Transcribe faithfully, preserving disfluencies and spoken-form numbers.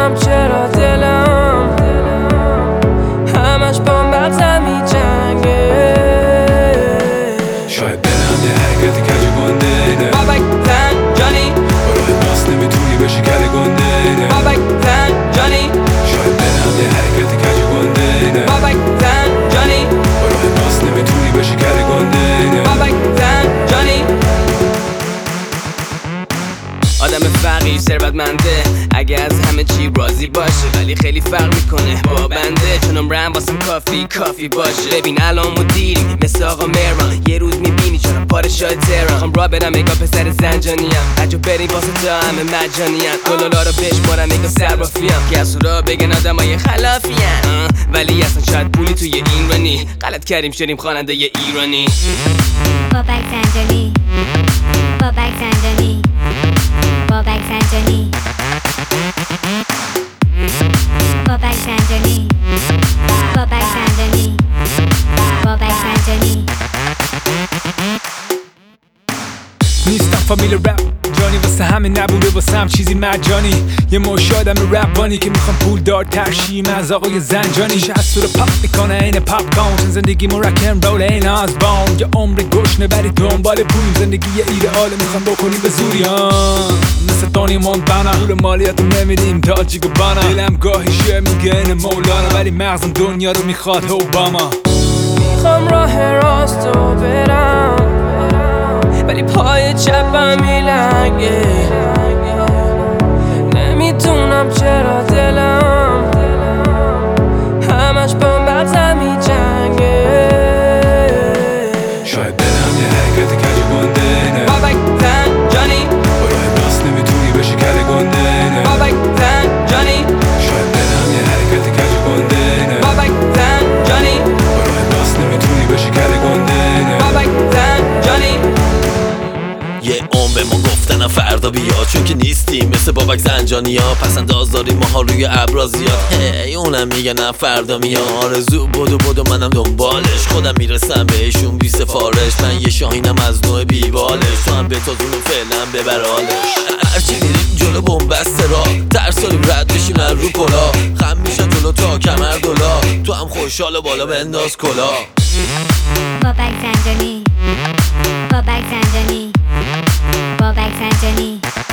نمیدونم چرا دلم همش با مغزم میجنگه. شاید برم یه حرکت کج گنده اینه بابک زنجانی، با راه باز نمیتونی بشی کل گنده اینه بابک زنجانی، شاید برم یه حرکت کج گنده اینه بابک زنجانی، با راه باز نمیتونی بشی کل گنده اینه بابک زنجانی. آدم فقیر ثروتمنده اگه از همه چی راضی باشه، ولی خیلی فرق میکنه با بنده، چون عمرم واسم کافی کافی باشه. ببین الان مدیری مثل آقا مهران، یه روز میبینی چرا پادشاه تهران. خواهم را برم اگه پسر زنجانیم، هرجا بریم واسه تا همه مجانیم. گلالا رو بشمارم اگه صرافیم، کسورا بگن آدم های خلافیم، ولی اصلا شاید پولی توی ایرانی. غلط کردیم شدیم خواننده ی ایرانی. بابک زنجانی، بابک زنجانی، بابک زنجانی، بابک زنجانی، بابک زنجانی، بابک زنجانی. نیستم فامیل رپ جانی، واسه همه نبوده واسه هم چیزی مجانی. یه مش آدم رپانی که میخوام پول دار ترشیم از آقای زنجانی. شست رو پاپ میکنه این پاپ کون، زندگی مو رکن رول این از بان. یه عمر گشنه بری دنبال پولیم، زندگی یه ایدئاله میخوام بکنیم به زوری ها. مثل تونی مونتانا پول مالیاتو نمیدیم تاجیک و بانا. دلم گاهی شعر میگه این مولانا، ولی مغزم دنیا رو میخواد اوباما. میخوام راه راستو برم ولی پای چپم میلنگه. نمیدونم چرا دلم همش با مغزم میجنگه. شاید برم یه حرکت کج گنده اینه بابک زنجانی، با راه باز نمیتونی بشی کل گنده اینه بابک زنجانی، شاید برم یه حرکت کج گنده اینه بابک زنجانی، با راه باز نمیتونی بشی کل گنده اینه بابک زنجانی. یه عمر به ما گفتن فردا بیا، چون که نیستیم مثل بابک زنجانی ها. پس انداز داریم ماها روی ابرا زیاد، هی اونم میگه نه فردا میاد. آرزو بدو بدو منم دنبالش، خودم میرسم بهشون بی سفارش. من یه شاهینم از نوع بیبالش، تو هم بتازونو فعلا ببرالش. هرچی میریم جلو بومبست را ترسالیم رد بشیم از رو پلا. خم میشن جلو تا کمر دولا، تو هم خوشحال بالا بنداز کلا. بابک زنجانی، بابک زنجانی، بابک زنجانی.